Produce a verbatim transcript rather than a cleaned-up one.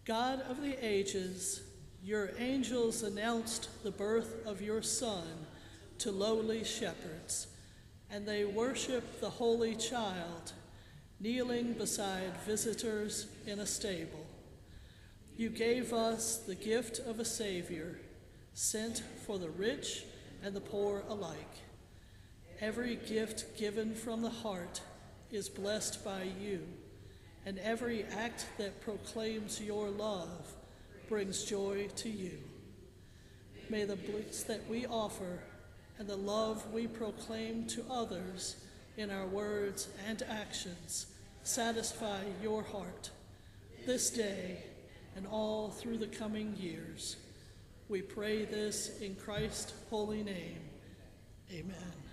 God of the ages, your angels announced the birth of your Son to lowly shepherds, and they worship the Holy Child, kneeling beside visitors in a stable. You gave us the gift of a Savior, sent for the rich and the poor alike. Every gift given from the heart is blessed by you, and every act that proclaims your love brings joy to you. May the bliss that we offer and the love we proclaim to others in our words and actions satisfy your heart this day and all through the coming years. We pray this in Christ's holy name. Amen.